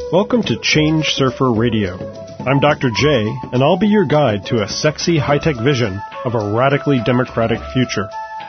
Welcome to Change Surfer Radio. I'm Dr. J, and I'll be your guide to a sexy, high-tech vision of a radically democratic future.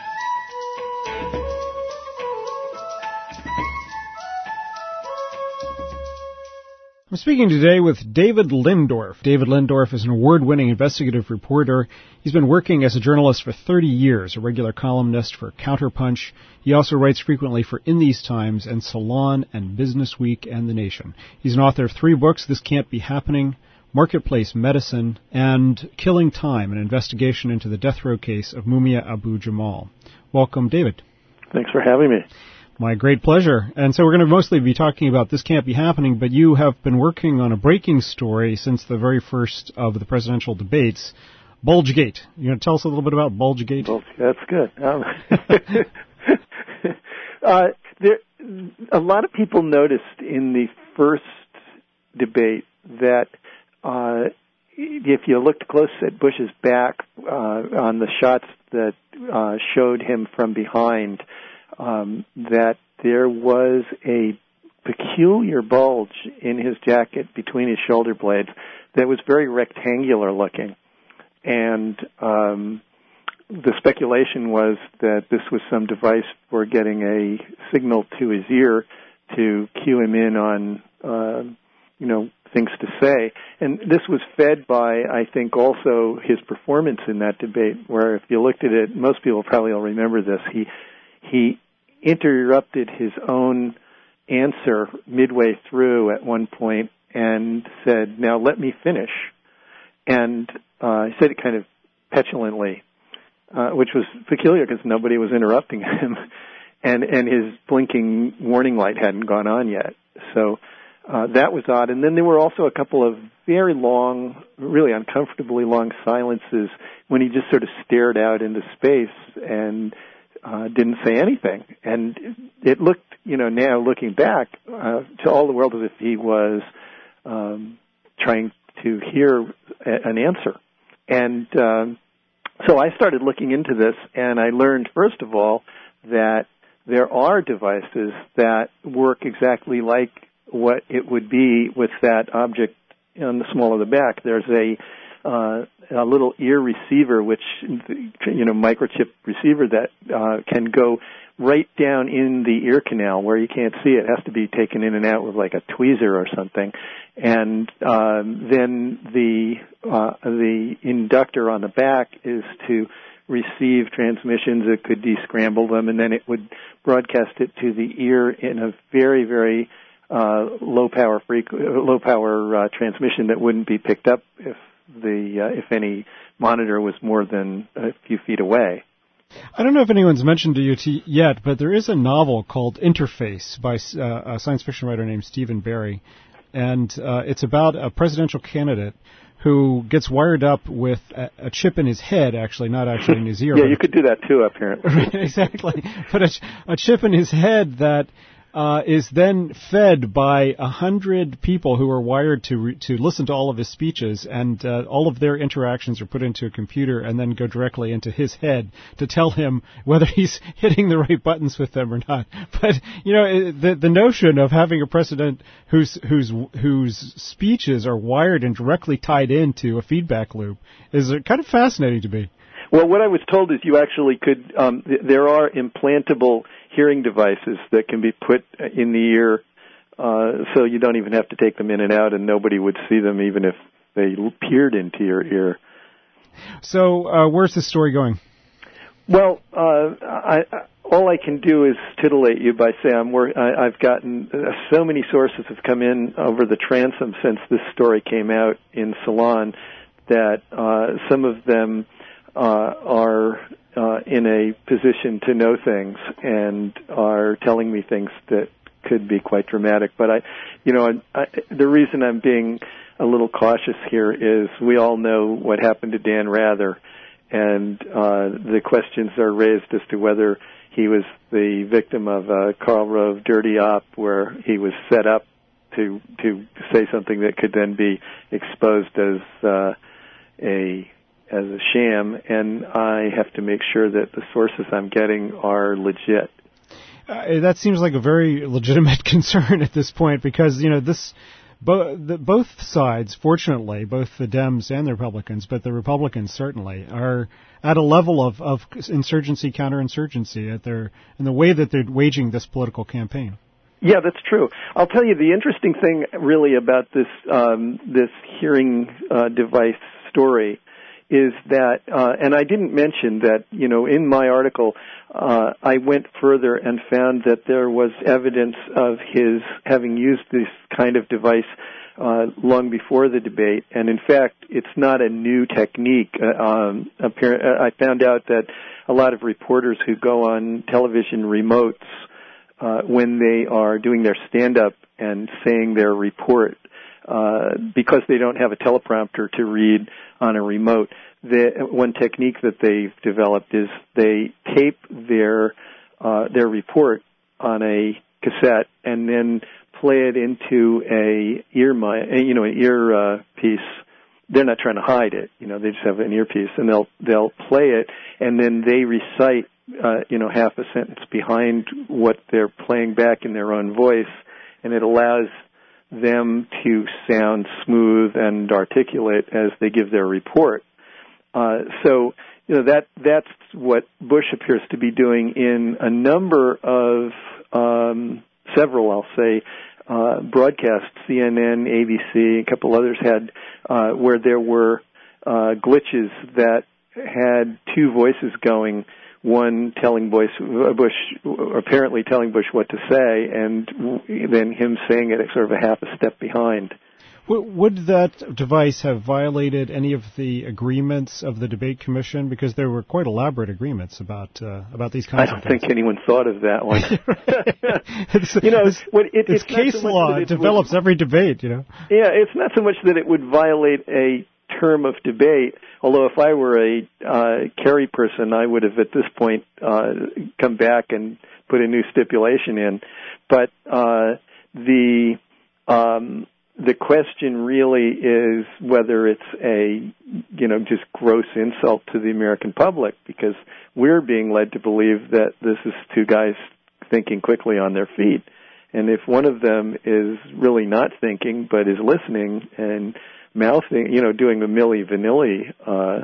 I'm speaking today with David Lindorff. David Lindorff is an award-winning investigative reporter. He's been working as a journalist for 30 years, a regular columnist for Counterpunch. He also writes frequently for In These Times and Salon and Business Week and The Nation. He's an author of 3 books, This Can't Be Happening, Marketplace Medicine, and Killing Time, an investigation into the death row case of Mumia Abu-Jamal. Welcome, David. Thanks for having me. My great pleasure. And so we're going to mostly be talking about This Can't Be Happening, but you have been working on a breaking story since the very first of the presidential debates, Bulgegate. You going to tell us a little bit about Bulgegate? That's good. A lot of people noticed in the first debate that if you looked close at Bush's back on the shots that showed him from behind, that there was a peculiar bulge in his jacket between his shoulder blades that was very rectangular looking. And the speculation was that this was some device for getting a signal to his ear to cue him in on, things to say. And this was fed by, I think, also his performance in that debate, where if you looked at it, most people probably will remember this, he interrupted his own answer midway through at one point and said, "Now let me finish." And he said it kind of petulantly, which was peculiar because nobody was interrupting him, and his blinking warning light hadn't gone on yet. So that was odd. And then there were also a couple of very long, really uncomfortably long silences when he just sort of stared out into space and didn't say anything. And it looked, now looking back, to all the world as if he was trying to hear an answer. And so I started looking into this, and I learned, first of all, that there are devices that work exactly like what it would be with that object on the small of the back. There's a little ear receiver, which, microchip receiver that can go right down in the ear canal where you can't see it. It has to be taken in and out with like a tweezer or something. And then the inductor on the back is to receive transmissions. It could descramble them, and then it would broadcast it to the ear in a very, very low power transmission that wouldn't be picked up if any monitor was more than a few feet away. I don't know if anyone's mentioned to you yet, but there is a novel called Interface by a science fiction writer named Stephen Barry, and it's about a presidential candidate who gets wired up with a chip in his head, actually, not actually in his ear. Yeah, you could do that too, apparently. Exactly. But a chip in his head that is then fed by 100 people who are wired to listen to all of his speeches, and all of their interactions are put into a computer and then go directly into his head to tell him whether he's hitting the right buttons with them or not. But the notion of having a president whose speeches are wired and directly tied into a feedback loop is kind of fascinating to me. Well, what I was told is you actually could. There are implantable hearing devices that can be put in the ear, so you don't even have to take them in and out, and nobody would see them even if they peered into your ear. So, where's the story going? Well, all I can do is titillate you by saying I've gotten so many sources have come in over the transom since this story came out in Salon that some of them are in a position to know things and are telling me things that could be quite dramatic. But the reason I'm being a little cautious here is we all know what happened to Dan Rather, and the questions are raised as to whether he was the victim of a Karl Rove dirty op where he was set up to say something that could then be exposed as a sham, and I have to make sure that the sources I'm getting are legit. That seems like a very legitimate concern at this point because, this both sides, fortunately, both the Dems and the Republicans, but the Republicans certainly, are at a level of insurgency, counterinsurgency in the way that they're waging this political campaign. Yeah, that's true. I'll tell you the interesting thing really about this hearing device story is that, and I didn't mention that, in my article, I went further and found that there was evidence of his having used this kind of device long before the debate, and in fact, it's not a new technique. I found out that a lot of reporters who go on television remotes when they are doing their stand-up and saying their report, because they don't have a teleprompter to read on a remote, one technique that they've developed is they tape their report on a cassette and then play it into an earpiece. They're not trying to hide it, they just have an earpiece, and they'll play it, and then they recite half a sentence behind what they're playing back in their own voice, and it allows them to sound smooth and articulate as they give their report. So that's what Bush appears to be doing in a number of several, I'll say, broadcasts. CNN, ABC, a couple others had where there were glitches that had two voices going. One telling Bush, apparently telling Bush what to say, and then him saying it sort of a half a step behind. Would that device have violated any of the agreements of the debate commission? Because there were quite elaborate agreements about these kinds of things. I don't think anyone thought of that one. It's case law. It develops every debate, Yeah, it's not so much that it would violate a term of debate, although if I were a Kerry person, I would have at this point come back and put a new stipulation in. But the question really is whether it's a, just gross insult to the American public, because we're being led to believe that this is two guys thinking quickly on their feet. And if one of them is really not thinking but is listening and mouthing, doing the Milli Vanilli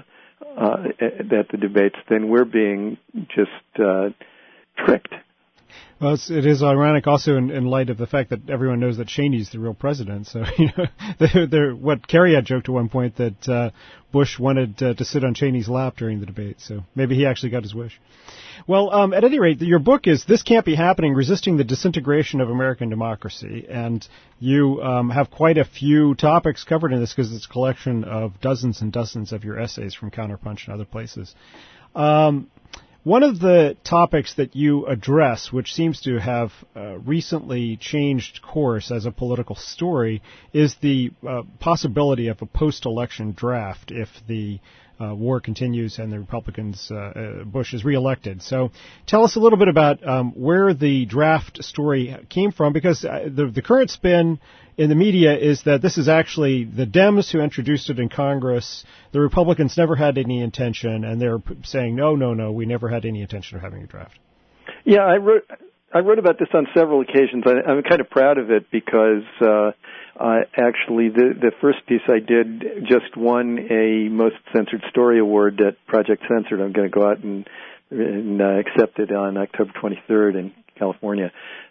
at the debates, then we're being just tricked. Well, it is ironic also in light of the fact that everyone knows that Cheney's the real president. So, what Kerry had joked at one point that Bush wanted to sit on Cheney's lap during the debate. So maybe he actually got his wish. Well, at any rate, your book is This Can't Be Happening, Resisting the Disintegration of American Democracy. And you have quite a few topics covered in this because it's a collection of dozens and dozens of your essays from Counterpunch and other places. One of the topics that you address, which seems to have recently changed course as a political story, is the possibility of a post-election draft if the war continues and the Republicans, Bush is reelected. So tell us a little bit about where the draft story came from, because the current spin in the media is that this is actually the Dems who introduced it in Congress. The Republicans never had any intention, and they're saying, no, we never had any intention of having a draft. Yeah, I wrote about this on several occasions. I'm kind of proud of it because actually the first piece I did just won a Most Censored Story Award at Project Censored. I'm going to go out and accept it on October 23rd in California.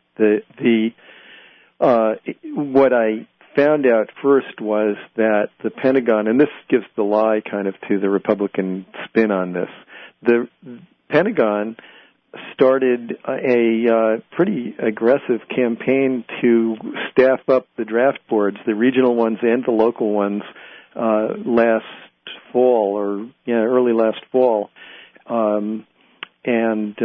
What I found out first was that the Pentagon, and this gives the lie kind of to the Republican spin on this, the Pentagon started a pretty aggressive campaign to staff up the draft boards, the regional ones and the local ones, last fall or early last fall, and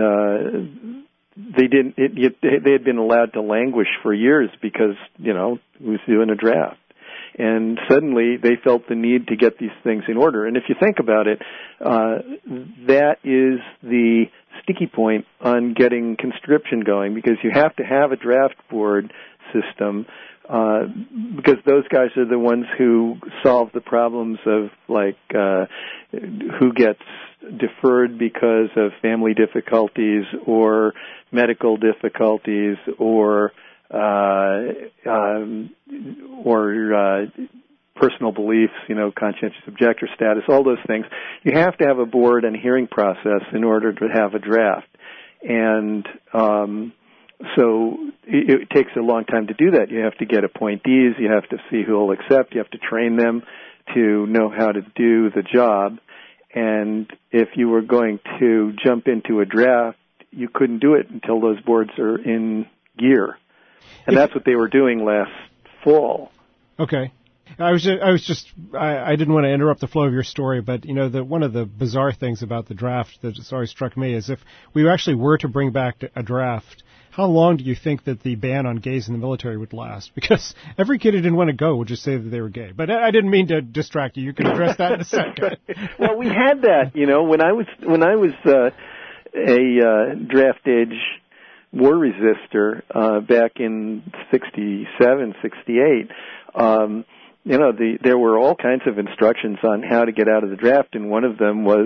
they had been allowed to languish for years because who's doing a draft. And suddenly they felt the need to get these things in order. And if you think about it, that is the sticky point on getting conscription going, because you have to have a draft board system, because those guys are the ones who solve the problems of who gets deferred because of family difficulties or medical difficulties or or personal beliefs, conscientious objector status, all those things. You have to have a board and hearing process in order to have a draft. And so it takes a long time to do that. You have to get appointees. You have to see who will accept. You have to train them to know how to do the job. And if you were going to jump into a draft, you couldn't do it until those boards are in gear. And that's what they were doing last fall. Okay. I didn't want to interrupt the flow of your story, but one of the bizarre things about the draft that has always struck me is if we actually were to bring back a draft, how long do you think that the ban on gays in the military would last? Because every kid who didn't want to go would just say that they were gay. But I didn't mean to distract you. You can address that in a second. Well, we had that, when I was a draft age war resistor back in 67, 68. There were all kinds of instructions on how to get out of the draft, and one of them was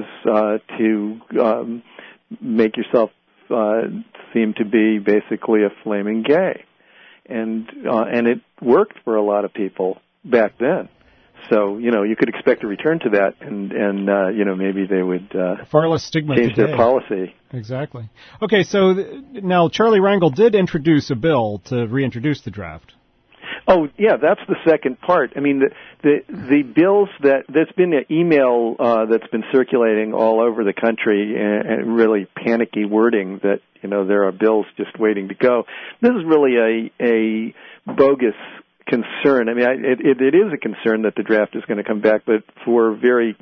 to make yourself seem to be basically a flaming gay, and it worked for a lot of people back then. So you could expect a return to that, and maybe they would far less stigma change today. Their policy. Exactly. Okay, so now Charlie Rangel did introduce a bill to reintroduce the draft. Oh, yeah, that's the second part. I mean, the bills there's been an email that's been circulating all over the country and really panicky wording that, there are bills just waiting to go. This is really a bogus concern. I mean, it is a concern that the draft is going to come back, but for very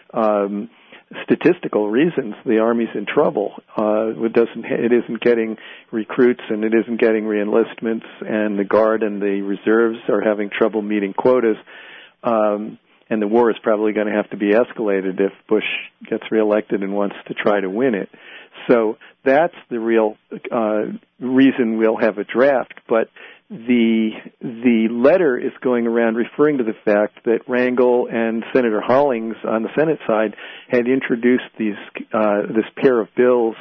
statistical reasons, the Army's in trouble. It isn't getting recruits, and it isn't getting reenlistments, and the Guard and the reserves are having trouble meeting quotas. And the war is probably going to have to be escalated if Bush gets reelected and wants to try to win it. So that's the real reason we'll have a draft. But the letter is going around referring to the fact that Rangel and Senator Hollings on the Senate side had introduced this pair of bills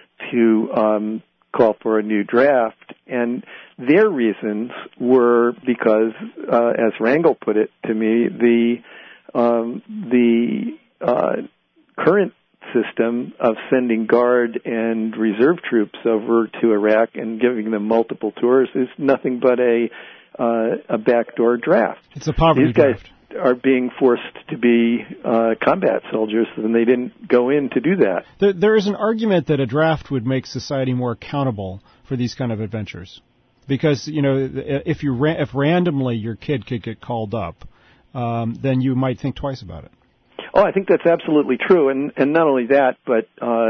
to call for a new draft, and their reasons were because, as Rangel put it to me, the current system of sending Guard and reserve troops over to Iraq and giving them multiple tours is nothing but a backdoor draft. It's a poverty draft. These guys are being forced to be combat soldiers, and they didn't go in to do that. There is an argument that a draft would make society more accountable for these kind of adventures, because if randomly your kid could get called up, then you might think twice about it. Oh, I think that's absolutely true, and not only that, but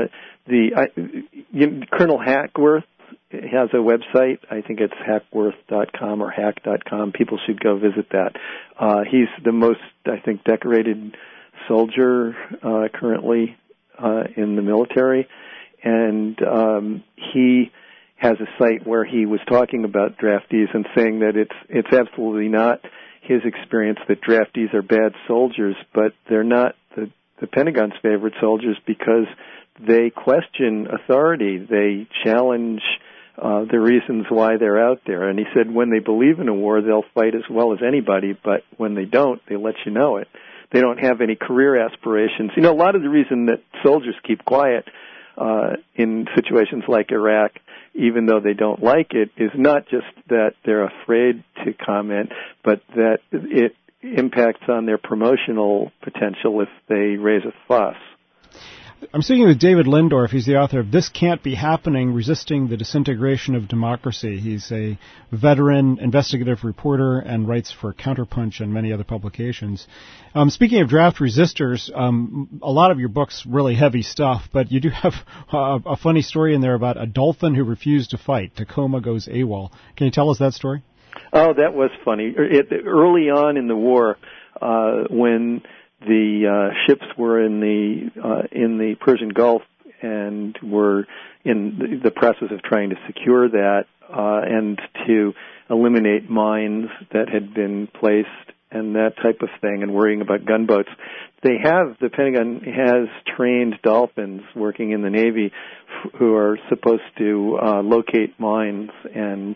Colonel Hackworth has a website. I think it's hackworth.com or hack.com. People should go visit that. He's the most, I think, decorated soldier currently in the military, and he has a site where he was talking about draftees and saying that it's absolutely not his experience that draftees are bad soldiers, but they're not the Pentagon's favorite soldiers because they question authority. They challenge the reasons why they're out there. And he said when they believe in a war, they'll fight as well as anybody, but when they don't, they let you know it. They don't have any career aspirations. A lot of the reason that soldiers keep quiet in situations like Iraq, even though they don't like it, is not just that they're afraid to comment, but that it impacts on their promotional potential if they raise a fuss. I'm speaking with David Lindorff. He's the author of This Can't Be Happening, Resisting the Disintegration of Democracy. He's a veteran investigative reporter and writes for Counterpunch and many other publications. Speaking of draft resistors, a lot of your book's really heavy stuff, but you do have a funny story in there about a dolphin who refused to fight. Tacoma goes AWOL. Can you tell us that story? Oh, that was funny. Early on in the war, when the ships were in the Persian Gulf and were in the process of trying to secure that and to eliminate mines that had been placed and that type of thing, and worrying about gunboats. The Pentagon has trained dolphins working in the Navy who are supposed to locate mines, and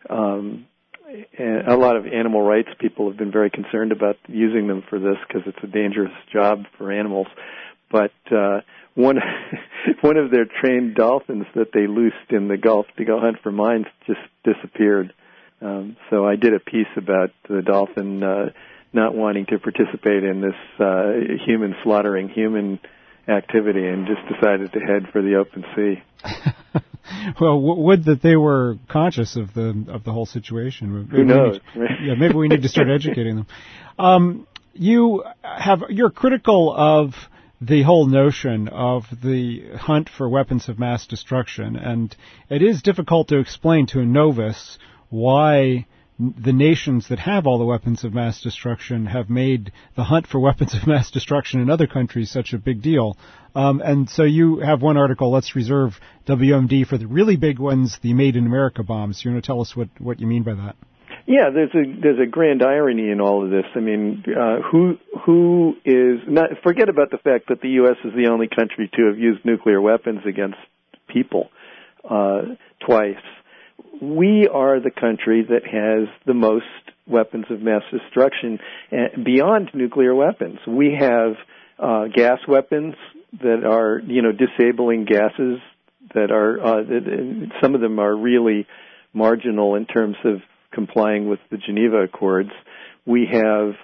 a lot of animal rights people have been very concerned about using them for this because it's a dangerous job for animals. But one of their trained dolphins that they loosed in the Gulf to go hunt for mines just disappeared. So I did a piece about the dolphin not wanting to participate in this human slaughtering human activity, and just decided to head for the open sea. Well, would that they were conscious of the whole situation. Who knows? Maybe we need to start educating them. You're critical of the whole notion of the hunt for weapons of mass destruction, and it is difficult to explain to a novice why the nations that have all the weapons of mass destruction have made the hunt for weapons of mass destruction in other countries such a big deal. And so you have one article, let's reserve WMD for the really big ones, the Made in America bombs. You want to tell us what you mean by that? Yeah, there's a grand irony in all of this. I mean, who is not, forget about the fact that the U.S. is the only country to have used nuclear weapons against people twice. We are the country that has the most weapons of mass destruction beyond nuclear weapons. We have gas weapons that are, disabling gases that are, some of them are really marginal in terms of complying with the Geneva Accords. We have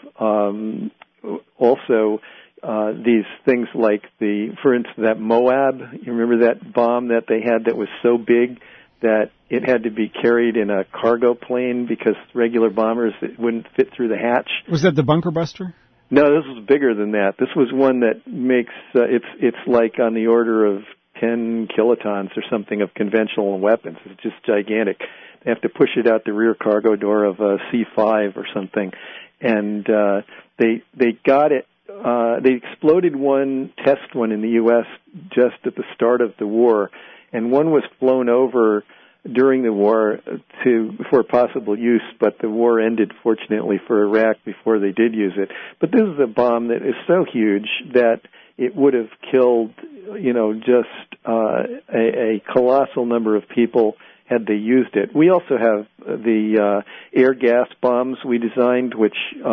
also these things like for instance, that Moab. You remember that bomb that they had that was so big that it had to be carried in a cargo plane because regular bombers it wouldn't fit through the hatch. Was that the Bunker Buster? No, this was bigger than that. This was one that makes it's like on the order of 10 kilotons or something of conventional weapons. It's just gigantic. They have to push it out the rear cargo door of a C-5 or something, and they got it. They exploded one test one in the U.S. just at the start of the war, and one was flown over during the war for possible use, but the war ended, fortunately, for Iraq before they did use it. But this is a bomb that is so huge that it would have killed, just a colossal number of people had they used it. We also have the air gas bombs we designed, which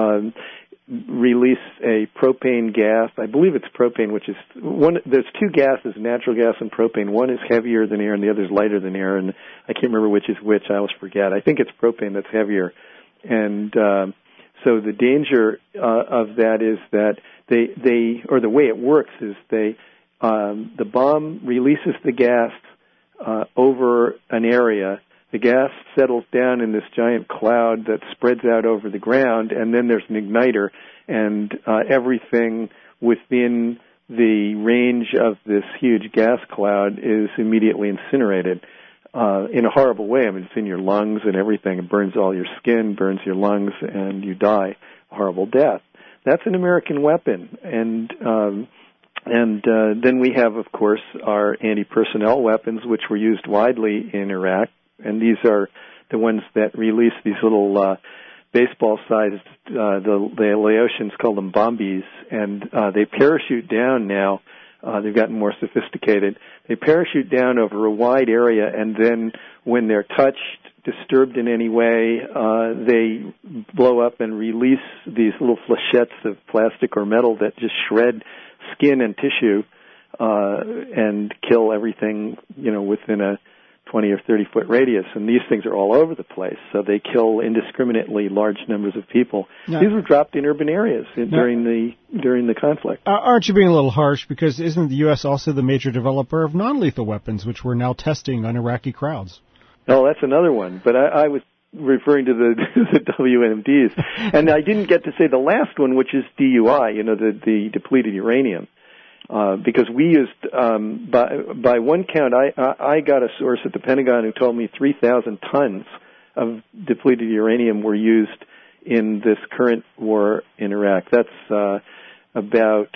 release a propane gas. I believe it's propane, which is one. There's two gases, natural gas and propane. One is heavier than air, and the other is lighter than air. And I can't remember which is which. I always forget. I think it's propane that's heavier. And so the danger of that is that or the way it works is the bomb releases the gas over an area. The gas settles down in this giant cloud that spreads out over the ground, and then there's an igniter, and everything within the range of this huge gas cloud is immediately incinerated in a horrible way. I mean, it's in your lungs and everything. It burns all your skin, burns your lungs, and you die a horrible death. That's an American weapon, and then we have, of course, our anti-personnel weapons, which were used widely in Iraq. And these are the ones that release these little baseball-sized, the Laotians call them bombies, and they parachute down now. They've gotten more sophisticated. They parachute down over a wide area, and then when they're touched, disturbed in any way, they blow up and release these little flechettes of plastic or metal that just shred skin and tissue and kill everything, within a 20 or 30 foot radius, and these things are all over the place, so they kill indiscriminately large numbers of people. Now, these were dropped in urban areas during the conflict. Aren't you being a little harsh? Because isn't the U.S. also the major developer of non-lethal weapons, which we're now testing on Iraqi crowds? Oh, that's another one. But I was referring to the WMDs, and I didn't get to say the last one, which is DUI. The depleted uranium. Because we used, by one count, I got a source at the Pentagon who told me 3,000 tons of depleted uranium were used in this current war in Iraq. That's about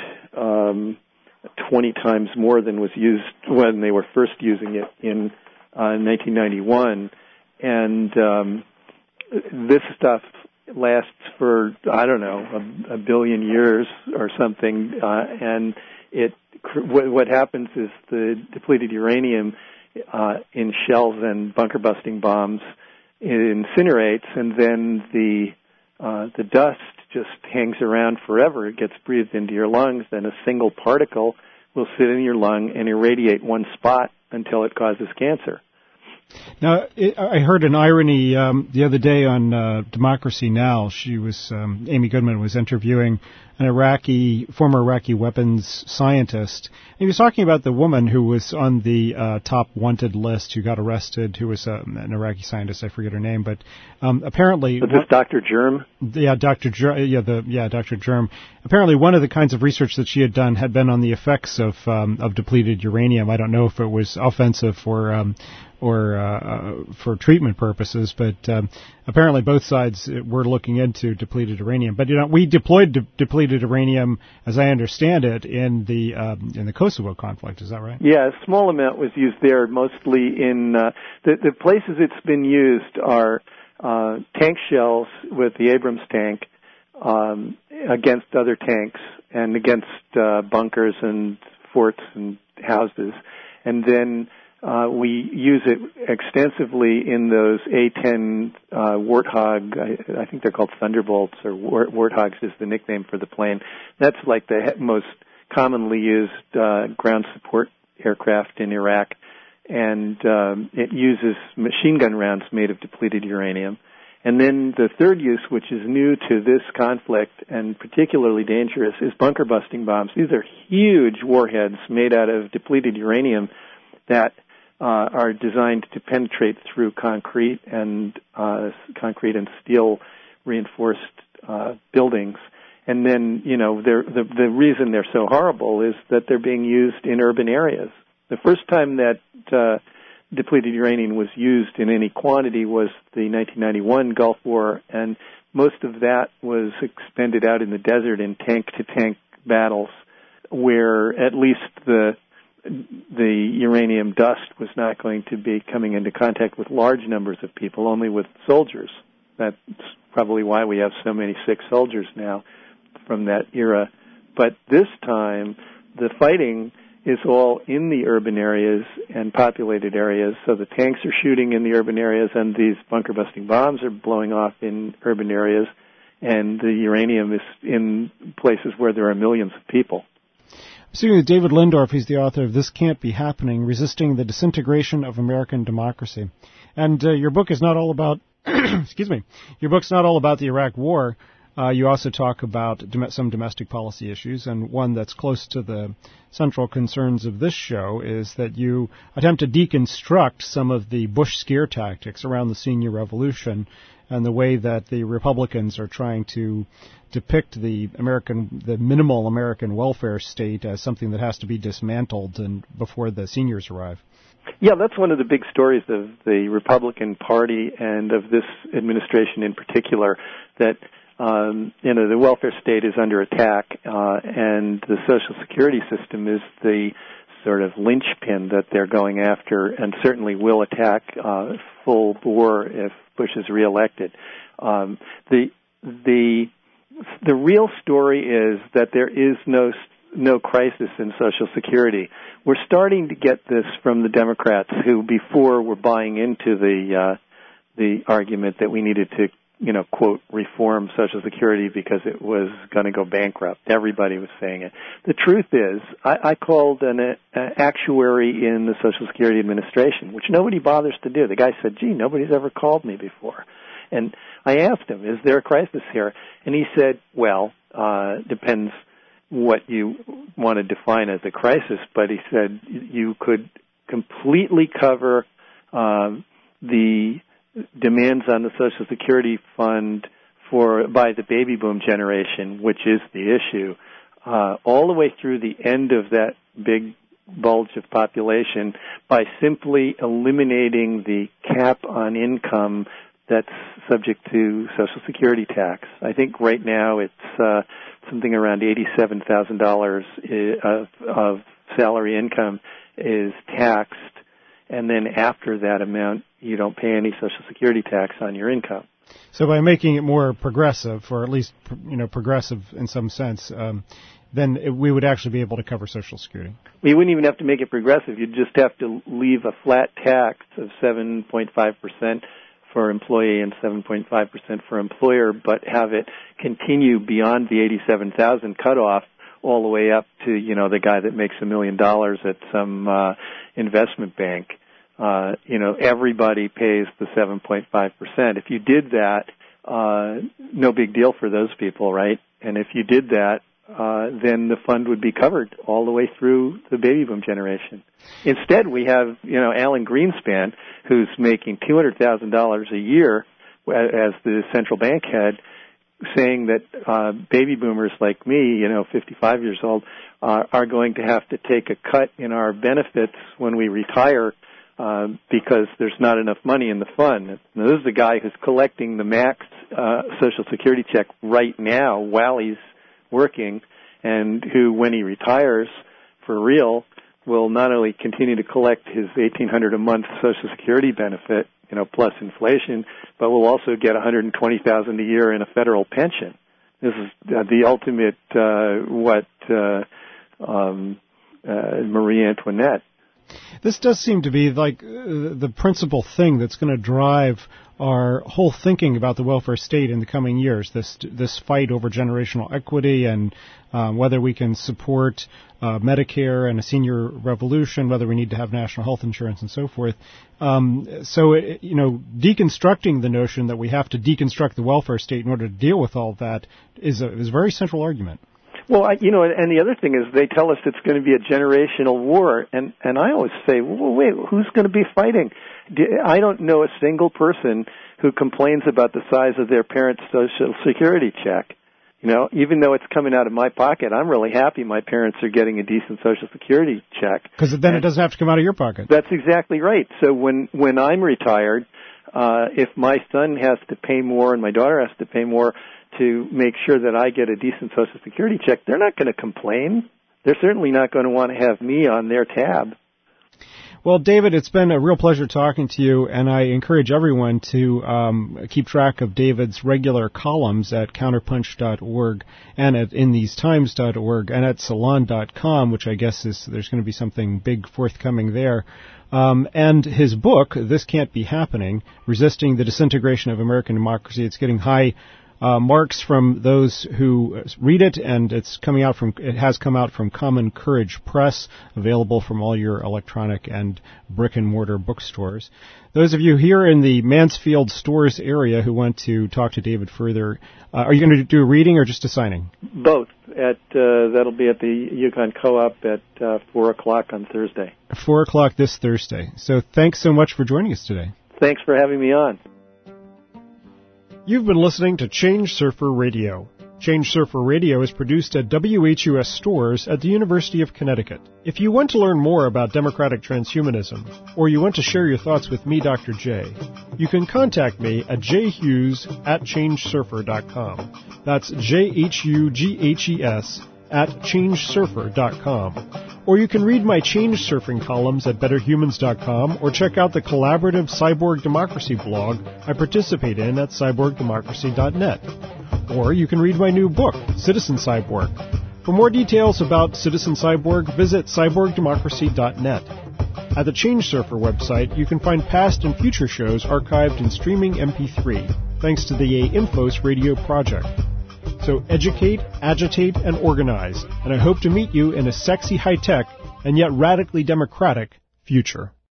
20 times more than was used when they were first using it in 1991. And this stuff lasts for, I don't know, a billion years or something, and what happens is the depleted uranium in shells and bunker-busting bombs incinerates, and then the dust just hangs around forever. It gets breathed into your lungs, then a single particle will sit in your lung and irradiate one spot until it causes cancer. Now, I heard an irony the other day on Democracy Now! Amy Goodman was interviewing an former Iraqi weapons scientist. And he was talking about the woman who was on the top wanted list, who got arrested, who was an Iraqi scientist. I forget her name, but apparently... Was this Dr. Germ? Yeah, Dr. Germ. Apparently, one of the kinds of research that she had done had been on the effects of depleted uranium. I don't know if it was offensive or for treatment purposes, but apparently both sides were looking into depleted uranium. But we deployed depleted uranium, as I understand it, in the Kosovo conflict. Is that right? Yeah, a small amount was used there, mostly in the places it's been used are tank shells with the Abrams tank against other tanks and against bunkers and forts and houses, and then we use it extensively in those A-10 Warthog, I think they're called Thunderbolts, or Warthogs is the nickname for the plane. That's like the most commonly used ground support aircraft in Iraq, and it uses machine gun rounds made of depleted uranium. And then the third use, which is new to this conflict and particularly dangerous, is bunker-busting bombs. These are huge warheads made out of depleted uranium that are designed to penetrate through concrete and steel reinforced buildings. And then, the reason they're so horrible is that they're being used in urban areas. The first time that depleted uranium was used in any quantity was the 1991 Gulf War, and most of that was expended out in the desert in tank-to-tank battles, where at least the uranium dust was not going to be coming into contact with large numbers of people, only with soldiers. That's probably why we have so many sick soldiers now from that era. But this time, the fighting is all in the urban areas and populated areas, so the tanks are shooting in the urban areas, and these bunker-busting bombs are blowing off in urban areas, and the uranium is in places where there are millions of people. Speaking with David Lindorff, he's the author of This Can't Be Happening, Resisting the Disintegration of American Democracy. And your book is not all about, your book's not all about the Iraq War. You also talk about some domestic policy issues, and one that's close to the central concerns of this show is that you attempt to deconstruct some of the Bush scare tactics around the senior revolution and the way that the Republicans are trying to depict the minimal American welfare state as something that has to be dismantled and before the seniors arrive. Yeah, that's one of the big stories of the Republican Party and of this administration in particular, that the welfare state is under attack, and the Social Security system is the sort of linchpin that they're going after, and certainly will attack full bore if Bush is reelected. The real story is that there is no crisis in Social Security. We're starting to get this from the Democrats, who before were buying into the argument that we needed to, quote, reform Social Security because it was going to go bankrupt. Everybody was saying it. The truth is, I called an actuary in the Social Security Administration, which nobody bothers to do. The guy said, gee, nobody's ever called me before. And I asked him, is there a crisis here? And he said, well, depends what you want to define as a crisis, but he said you could completely cover the demands on the Social Security fund by the baby boom generation, which is the issue, all the way through the end of that big bulge of population by simply eliminating the cap on income that's subject to Social Security tax. I think right now it's something around $87,000 of salary income is taxed, and then after that amount, you don't pay any Social Security tax on your income. So by making it more progressive, or at least progressive in some sense, then we would actually be able to cover Social Security. We wouldn't even have to make it progressive. You'd just have to leave a flat tax of 7.5% for employee and 7.5% for employer, but have it continue beyond the 87,000 cutoff all the way up to, the guy that makes $1 million at some investment bank. Everybody pays the 7.5%. If you did that, no big deal for those people, right? And if you did that, then the fund would be covered all the way through the baby boom generation. Instead, we have, Alan Greenspan, who's making $200,000 a year as the central bank head, saying that baby boomers like me, 55 years old, are going to have to take a cut in our benefits when we retire because there's not enough money in the fund. Now, this is the guy who's collecting the max Social Security check right now while he's working, and who, when he retires for real, will not only continue to collect his $1,800 a month Social Security benefit, plus inflation, but will also get $120,000 a year in a federal pension. This is the ultimate Marie Antoinette. This does seem to be like the principal thing that's going to drive our whole thinking about the welfare state in the coming years, this fight over generational equity and whether we can support Medicare and a senior revolution, whether we need to have national health insurance and so forth. Deconstructing the notion that we have to deconstruct the welfare state in order to deal with all of that is a very central argument. Well, and the other thing is they tell us it's going to be a generational war, and I always say, well, wait, who's going to be fighting? I don't know a single person who complains about the size of their parents' Social Security check. Even though it's coming out of my pocket, I'm really happy my parents are getting a decent Social Security check. Because then it doesn't have to come out of your pocket. That's exactly right. So when I'm retired, if my son has to pay more and my daughter has to pay more to make sure that I get a decent Social Security check, they're not going to complain. They're certainly not going to want to have me on their tab. Well, David, it's been a real pleasure talking to you, and I encourage everyone to keep track of David's regular columns at counterpunch.org and at inthesetimes.org and at salon.com, which I guess there's going to be something big forthcoming there. And his book, This Can't Be Happening, Resisting the Disintegration of American Democracy. It's getting high marks from those who read it, and it has come out from Common Courage Press, available from all your electronic and brick-and-mortar bookstores. Those of you here in the Mansfield Stores area who want to talk to David further, are you going to do a reading or just a signing? Both. That'll be at the Yukon Co-op at 4 o'clock on Thursday. 4 o'clock this Thursday. So thanks so much for joining us today. Thanks for having me on. You've been listening to Change Surfer Radio. Change Surfer Radio is produced at WHUS Stores at the University of Connecticut. If you want to learn more about democratic transhumanism, or you want to share your thoughts with me, Dr. J, you can contact me at jhughes@changesurfer.com. That's JHUGHES@changesurfer.com. Or you can read my Change Surfing columns at betterhumans.com, or check out the collaborative Cyborg Democracy blog I participate in at cyborgdemocracy.net. Or you can read my new book, Citizen Cyborg. For more details about Citizen Cyborg, visit cyborgdemocracy.net. At the Change Surfer website, you can find past and future shows archived in streaming MP3, thanks to the A-Infos radio project. So educate, agitate, and organize, and I hope to meet you in a sexy, high-tech, and yet radically democratic future.